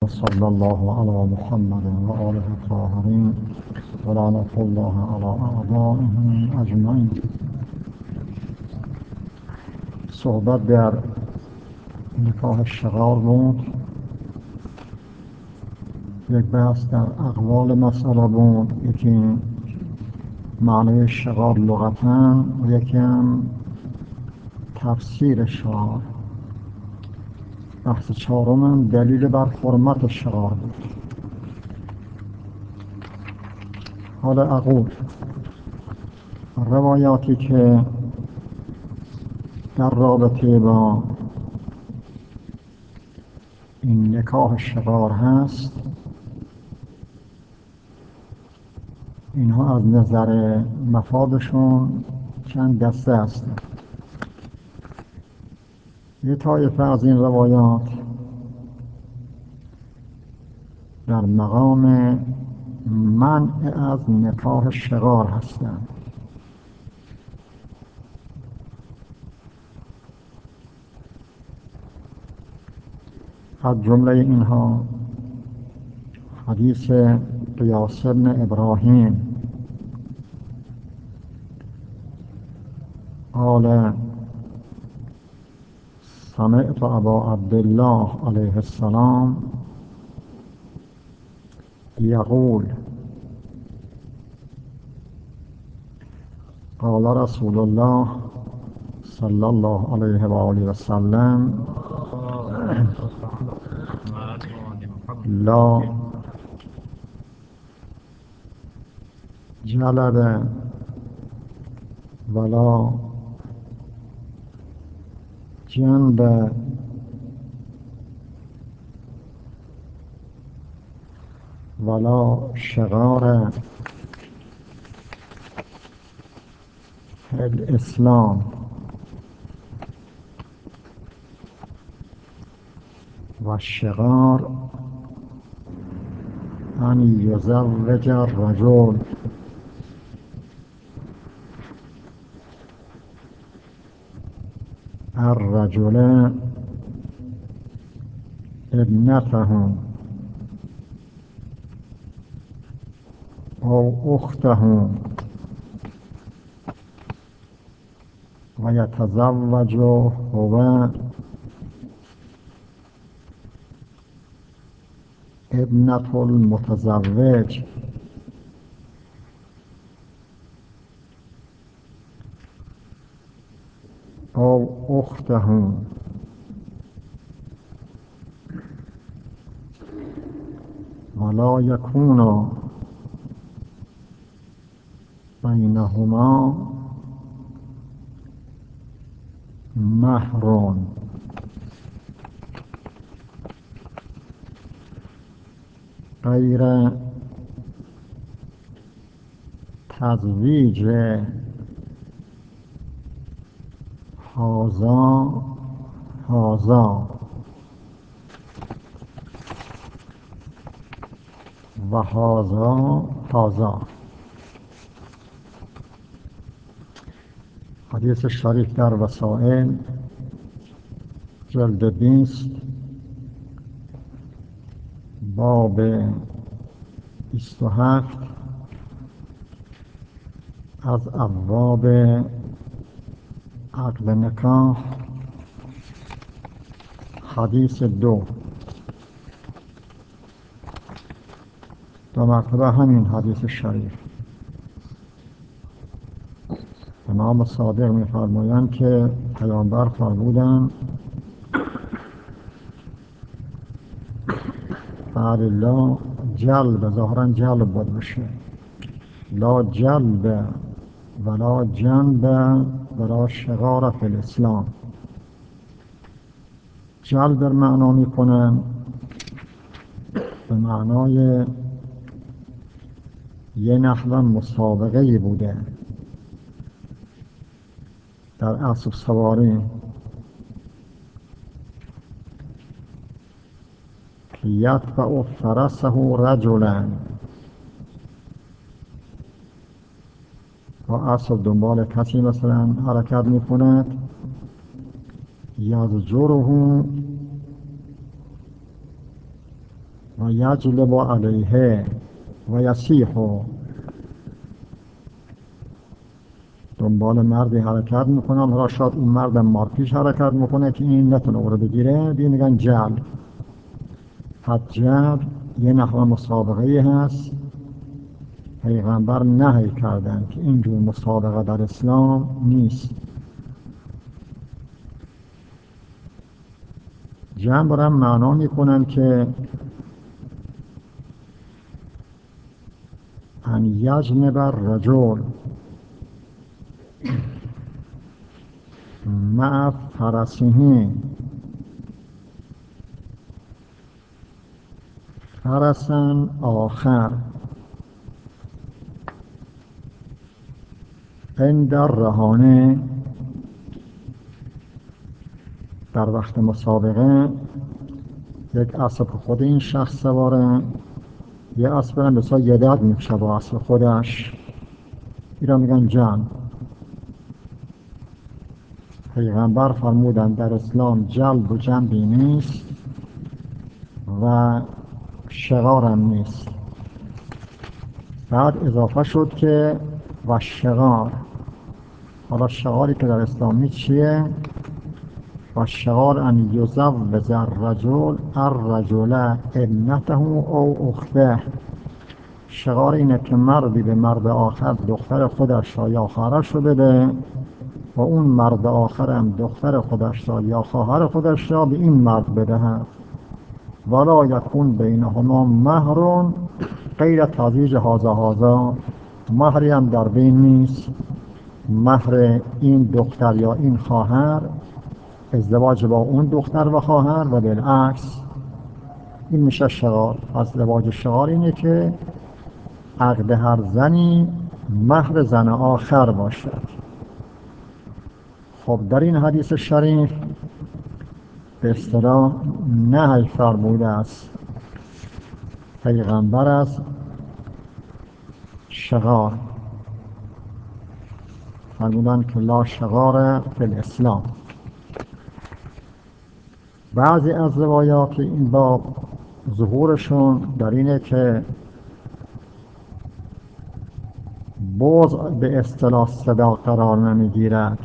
صلی الله علی محمد و آله الطاهرین و لعنة الله علی اعدائهم اجمعین. صحبت در نکاح شغار بود. یک بحث در اقوال مسئله بود، یکی معنی شغار لغتاً و یکی هم تفسیر شغار. بحث چهارم دلیل بر حرمت شغار بود. حالا اقول روایاتی که در رابطه با این نکاح شغار هست، اینها از نظر مفادشون چند دسته هستند. یه طایفه از این روایات در مقام منع از نکاح شغار هستند. از جمله اینها حدیث قیاس بن ابراهیم قال سمعت ابا عبدالله علیه السلام یقول قال رسول الله صلی الله علیه و آله و سلم لا جلب ولا جنب ولا شغار الاسلام و الشغار ان یزوج الرجل الرجل ابنته او اخته و یتزوج هو ابنة المتزوج او اخته ولا يكون بينهما مهر غیر تزویج هذا و هذا. حدیث شریف در وسائل جلد 20 باب 27 از ابواب عقد نکاح حدیث 2 مرتبه همین حدیث شریف. امام صادق می‌فرمایند که پیامبر فرمودند لا جلب، ظاهرا جلب بود بشه، لا جلب ولا جنب ولا شغار فی الاسلام. جلب معنا میکنن به معنای یه نحو مسابقه بوده در اسب سواری که یتبع فرسه رجلا، با اسب دنبال کسی مثلا حرکت میکند، یزجره و یجلب علیه و یسیح، دنبال مردی حرکت میکنم، حالا شاید اون مردم مارپیش حرکت میکنه که این نتونه او رو بگیره، دیگه میگن جلب. پس جلب یه نحو مسابقه هست. پیغمبر نهی کردن که اینجور مسابقه در اسلام نیست. جمع برم معنا میکنن که ان یجنب الرجل مع فرسه فرسا آخر عند الرهانه. در وقت مسابقه یک اسب خود این شخص سواره، یه اسب هم بسیار یدد میکشه با اسب خودش، این را میگن جمع. پیغمبر فرمودن در اسلام جلب و جنبی نیست و شغارم نیست. بعد اضافه شد که و شغار. حالا شغاری که در اسلام نیست چیه؟ و شغار ان یزوج الرجل الرجل ابنته او اخته. شغار اینه که مردی به مرد آخر دختر خودش را یا خواهرش رو بده و اون مرد آخر هم دختر خودش را یا خواهر خودش را به این مرد بدهد. ولا یکون بینهما مهر غیر تزویج هذا. مهری هم در بین نیست. مهر این دختر یا این خواهر ازدواج با اون دختر و خواهر و بالعکس. این میشه شغار. ازدواج شغار اینه که عقد هر زنی مهر زن آخر باشد. خب در این حدیث شریف به اصطلاح نهی فرموده است پیغمبر از شغار. فرمودن که لا شغار فی الاسلام. بعضی از روایات این باب ظهورشون در اینه که بغض به اصطلاح صدا قرار نمیگیرد.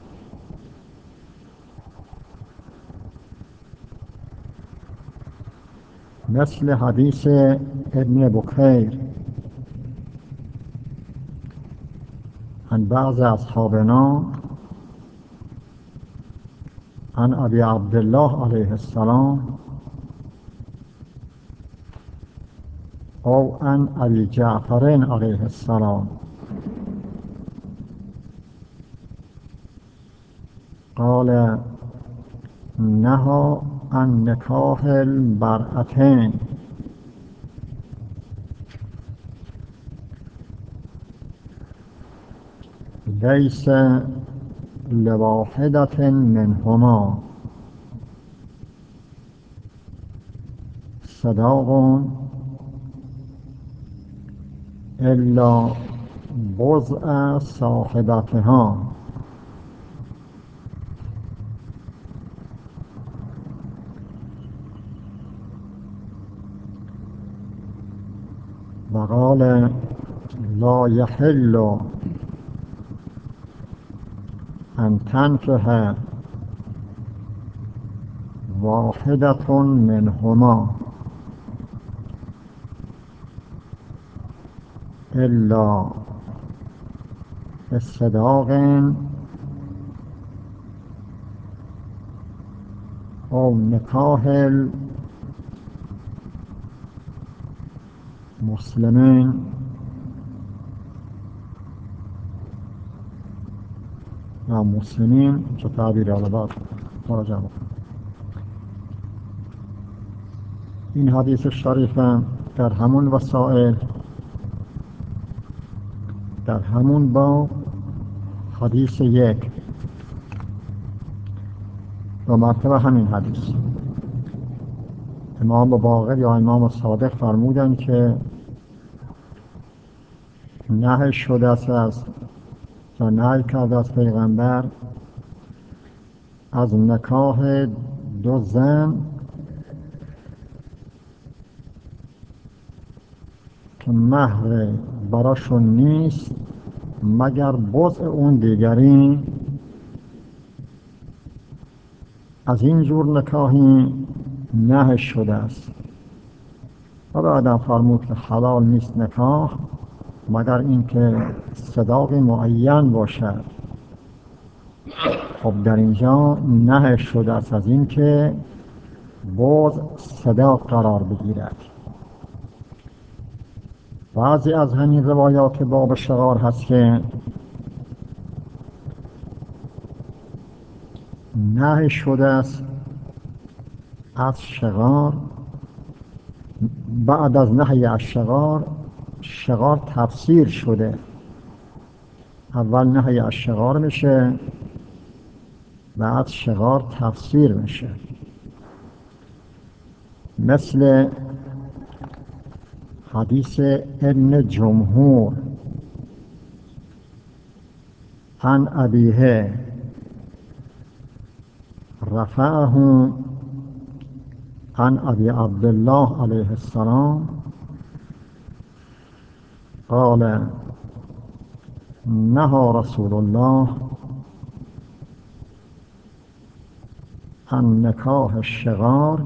مثل حدیث ابن بکیر عن بعض اصحابنا عن ابی عبدالله علیه السلام او عن ابی جعفر علیه السلام قال نهى عن نکاح المرأتین لیس لواحدة منهما صداق الا بضع صاحبتها. وقال لا يحل ان تنكح واحدة منهما الا بصداق او نکاح المسلمین یا مسلمین چه تعبیر علبات مراجعه بکن. این حدیث شریف در همون وسائل در همون باب حدیث یک و مرتبه همین حدیث امام باقر یا امام صادق فرمودن که نهی شده است و نهی کرده از پیغمبر از نکاح دو زن که مهر براشون نیست مگر بضع اون دیگری. از این جور نکاحی نهی شده است. و بعدم فرمود که حلال نیست نکاح مگر اینکه صداق معین باشد. خب در اینجا نهی شده است از اینکه باز صداق قرار بگیرد. بعضی از همین روایات باب شغار هست که نهی شده است از شغار. بعد از نهی از شغار تفسیر شده. اول نهی از شغار میشه، بعد شغار تفسیر میشه. مثل حدیث ابن جمهور عن ابیه رفعه عن ابی عبدالله علیه السلام قال نهى رسول الله عن نکاح الشغار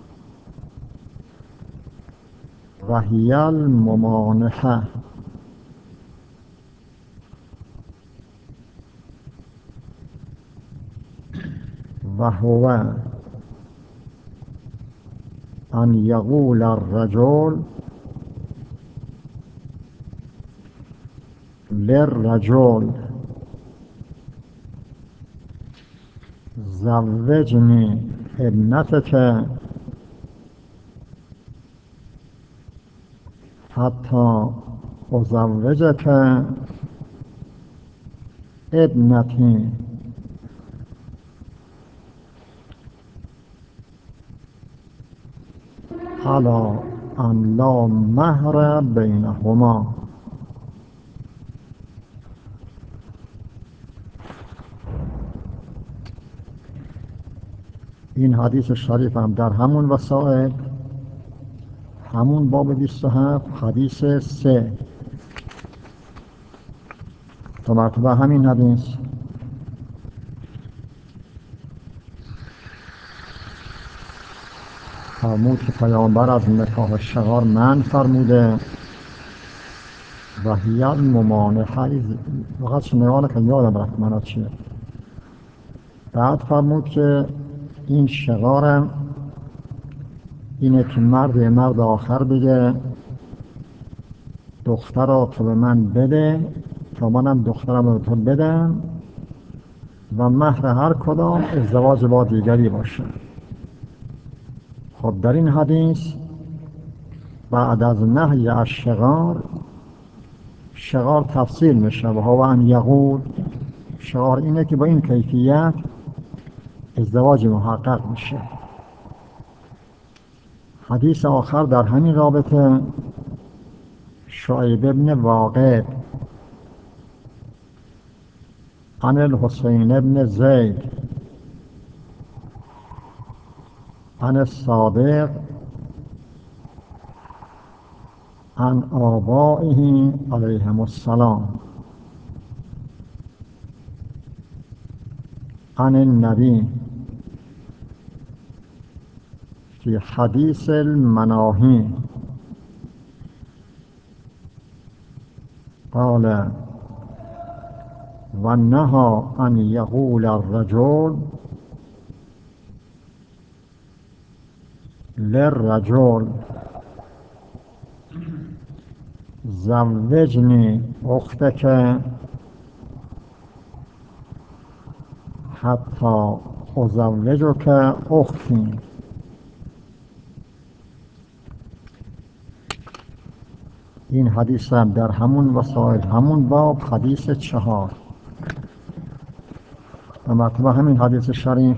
و هی الممانحه و هو ان یقول الرجل للرجل زوجني ابنتك حتى أزوجك ابنتي. على أن لا مهر بينهما. این حدیث شریف هم در همون وسائل، همون باب 27 حدیث 3 تا مرتبه همین حدیث فرمود که پیامبر از نکاح شغار منع فرموده و هی الممانحه. فقط شنیدم که یادم رفت معنا چیه. بعد فرمود که این شغارم اینه که مرد آخر بگه دخترا تو به من بده تا منم دخترم رو تو بدم و مهر هر کدام ازدواج با دیگری باشه. خب در این حدیث بعد از نهی از شغار تفصیل میشه و هو ان یقول. شغار اینه که با این کیفیت ازدواج محقق میشه. حدیث آخر در همین رابطه شعیب ابن واقد عن الحسین ابن زید عن الصادق عن آبائه علیهم السلام عن النبی فی حدیث المناهی قال و نهى ان یقول الرجل للرجل زوجني اختك حتی ازوجك اختی. این حدیث هم در همون وسائل، همون باب حدیث 4 و مرتبه همین حدیث شریف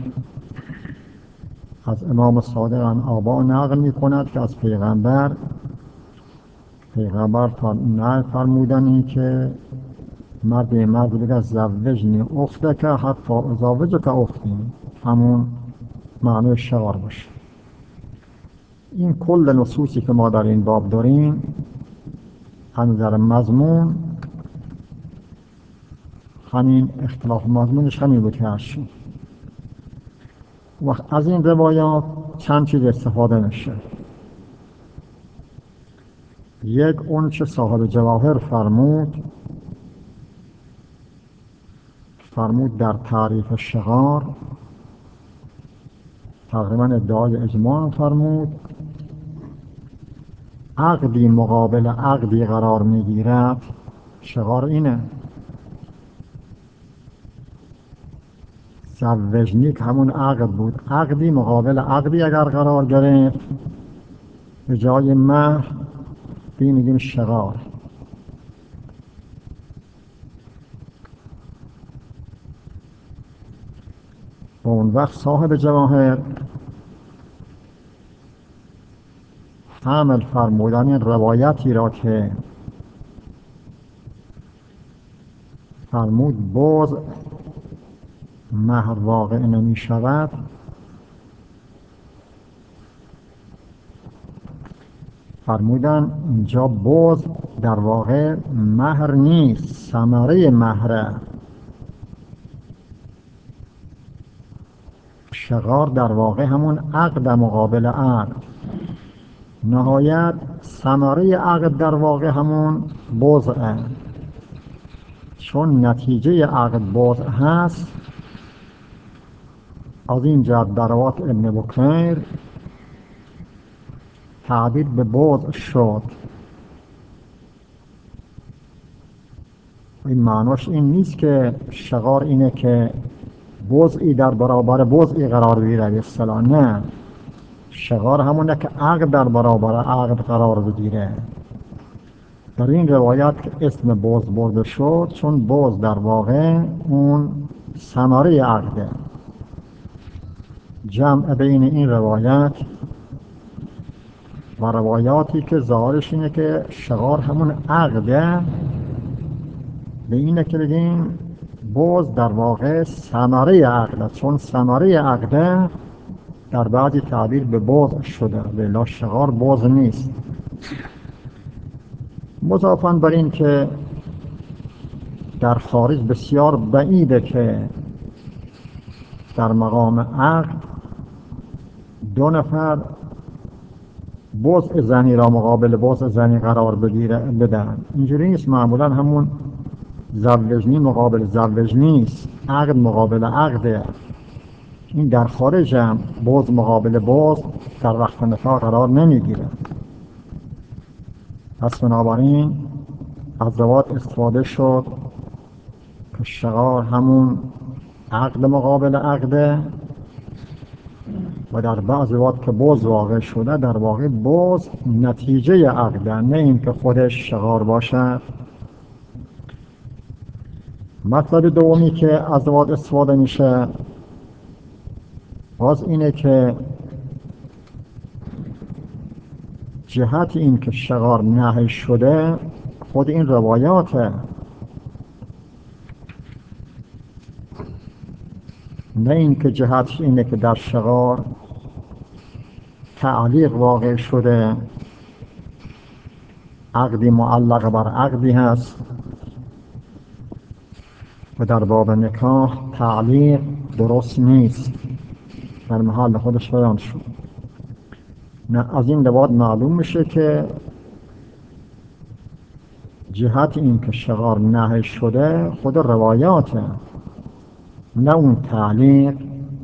از امام صادق عن آبا نقل می کند که از پیغمبر فرمودن که مرد بگه زوجنی اختک حتی ازوجک اختی، همون معنی شغار باشه. این کل نصوصی که ما در این باب داریم از نظر مضمون همین اختلاف مضمونش همین بود که هست شد. وقت از این روایات چند چیز استفاده میشه. یک، اون چه صاحب جواهر فرمود در تعریف شغار، تقریبا ادعای اجماع فرمود، عقدی مقابل عقدی قرار میگیرد. شغار اینه، زوجنی که همون عقد بود، عقدی مقابل عقدی اگر قرار گرفت به جای مهر بی میگیم شغار. و اون وقت صاحب جواهر حمل فرمودن این روایتی را که فرمود باز مهر واقع نمی شود، فرمودن اینجا باز در واقع مهر نیست، ثمره مهره. شغار در واقع همون عقد مقابل عقد، نهایت ثمره عقد در واقع همون بضعه. چون نتیجه عقد بضع هست، از این جهت در روایت ابن بکیر تعبیر به بضع شد. این معناش این نیست که شغار اینه که بضعی در برابر بضعی قرار بگیره به اصطلاح، نه، شغار همونه که عقد در برابر عقد قرار بگیره. در این روایت که اسم بضع برده شد چون بضع در واقع اون ثمره عقده. جمع بین این روایت و روایاتی که ظاهرش اینه که شغار همون عقده، به اینه که بگیم بضع در واقع ثمره عقده، چون ثمره عقده در بعضی تعبیر به بضع شده، بلا شغار بضع نیست. مضافاً بر این که در خارج بسیار بعیده که در مقام عقد دو نفر بضع زنی را مقابل بضع زنی قرار بدن. اینجوری نیست، معمولا همون زوجنی مقابل زوج نیست، عقد مقابل عقده. این در خارج هم بضع مقابل بضع در وقت نکاح قرار نمیگیره. پس بنابراین از روایات استفاده شد که شغار همون عقد مقابل عقده و در بعض روایات که بضع واقع شده در واقع بضع نتیجه عقده، نه این که خودش شغار باشد. مطلب دومی که از روایات استفاده میشه باز اینه که جهت این که شغار نهی شده خود این روایاته، نه این که جهتش اینه که در شغار تعلیق واقع شده، عقدی معلق بر عقدی هست و در باب نکاح تعلیق درست نیست، در محل خودش بیان شد. نه، از این روایات معلوم میشه که جهت این که شغار نهی شده خود روایاته، نه اون تعلیق.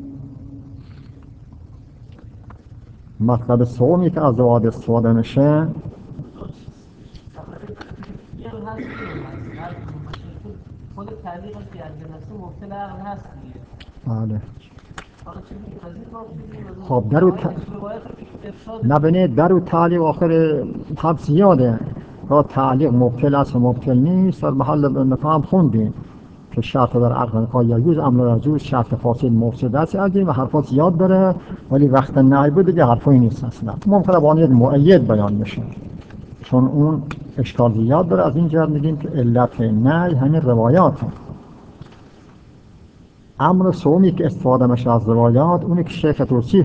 مطلب سومی که از روایات استفاده میشه خود تعلیق که از نفس مبتل عقل هست دیگه. بله. خب نبینید در او تعلیق آخر حب زیاده، تا تعلیق مبتل است و مبتل نیست. در محل نکاح هم خوندیم که شرط در عقد نکاح یجوز امر یجوز، شرط فاسد مفسد است و حرفات زیاد داره، ولی وقت نهی بود دیگه حرفایی نیست اصلا. ممکنه با یک مؤید بیان بشه چون اون اشکال زیاد داره. از این جهت میگیم که علت نهی همین روایات. امر سومی که استفاده میشه از روایات اونی که شیخ توسی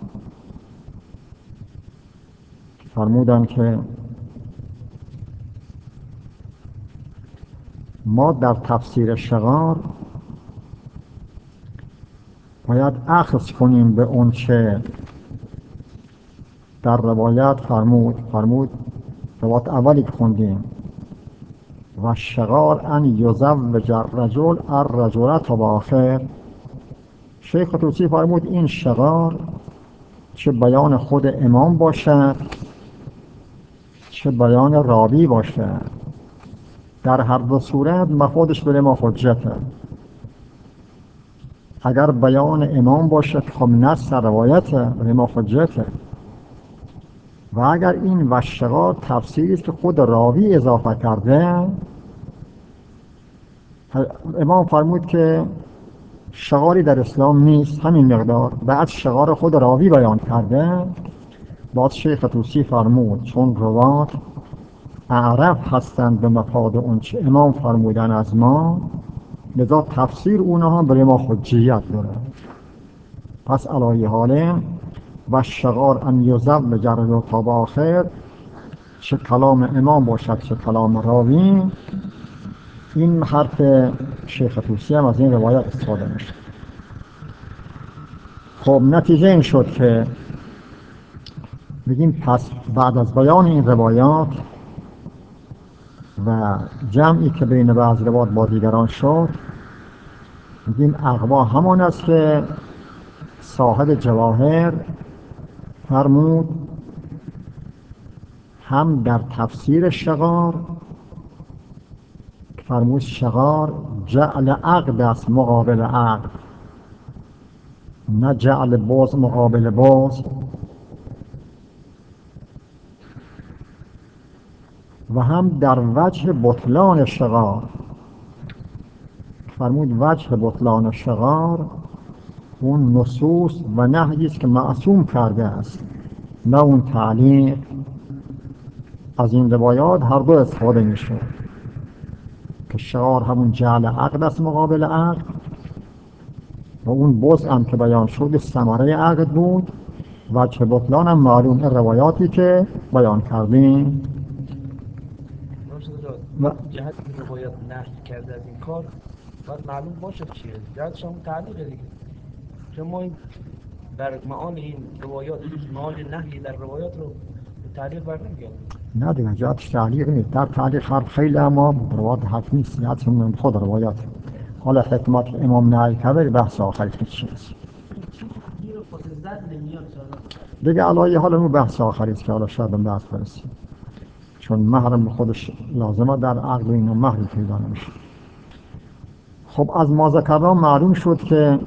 فرمودن که ما در تفسیر شغار باید اخذ کنیم به اون چه در روایت فرمود روایت اولی که خوندیم و شغار ان یزوج الرجل الرجل تا به آخر. شیخ طوسی فرمود این شغار چه بیان خود امام باشد چه بیان راوی باشد، در هر دو صورت مفادش بر ما حجته. اگر بیان امام باشد خب نص روایته بر ما حجته، و اگر این وشغار تفسیری است که خود راوی اضافه کرده، امام فرمود که شغاری در اسلام نیست، همین مقدار، بعد شغار خود راوی بیان کرده. باز شیخ طوسی فرمود چون روات اعرف هستند به مفاد اون چه امام فرمودن از ما، لذا تفسیر اونها برای ما حجیت داره. پس علایه حاله و شغار ان یزوج الرجل تا به آخر، چه کلام امام باشد چه کلام راوی، این حرف شیخ طوسی هم از این روایت استفاده میشه. خب نتیجه این شد که بگیم پس بعد از بیان این روایات و جمعی که بین بعض روایات با دیگران شد، بگیم اقوا همان است که صاحب جواهر فرمود، هم در تفسیر شغار فرمود شغار جعل عقد است مقابل عقد، نه جعل باز مقابل باز. و هم در وجه بطلان شغار فرمود وجه بطلان شغار اون نصوص و نهی است که معصوم کرده است، نه اون تعلیق. از این روایات هر دو استفاده میشه که شغار همون جعل عقد است مقابل عقد و اون بزء هم که بیان شد ثمره عقد بود. وجه بطلان هم معلوم روایاتی که بیان کردیم. و جهت روایات نقل کرده از این کار باید معلوم باشه چیه، جهتش هم تعلیقه دیگه. چون ما این در معان این روایات معان نهی در روایات رو به تعلیق بر نمیگردیم. نه دیگه جهتش تعلیق نیست، در تعلیق حرف خیلی اما روایات حرف نیست، جهتش من خود روایات. حالا حکمت امام نهی کرده بحث آخری که چیست دیگه، علایه حالا اون بحث آخری است که حالا شاید به بحث برسیم، چون محرم خودش لازمه در عقل اینو محرم پیدا نمیشه. خب از ما ذکرنا معلوم شد که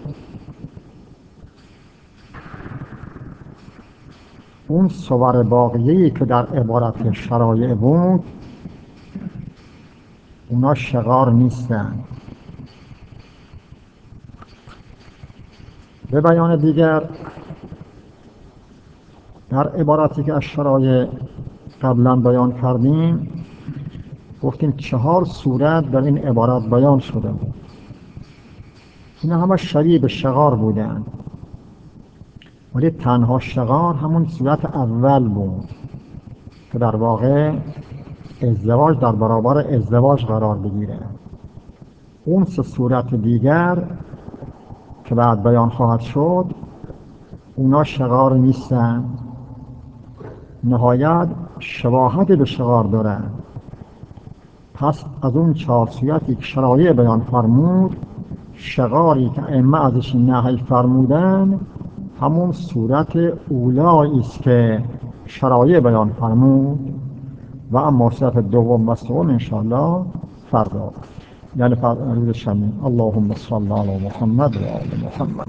اون صور باقیه‌ای که در عبارت شرایع بود اونا شغار نیستن. به بیان دیگر در عبارتی که از شرایع قبلا بیان کردیم گفتیم 4 صورت در این عبارت بیان شده بود، اینا همه شبیه به شغار بودن، ولی تنها شغار همون صورت اول بود که در واقع ازدواج در برابر ازدواج قرار بگیره. اون 3 صورت دیگر که بعد بیان خواهد شد اونا شغار نیستن، نهایت شباهت به شغار دارن. پس از اون 4 صورتی که شرایع بیان فرمود، شغاری که ائمه ازش نهی فرمودن همون صورت اولایی است که شرایع بیان فرمود، و اما صورت دوم و سوم انشاءالله فردا، یعنی روز شنبه. اللهم صل علی محمد و آل محمد.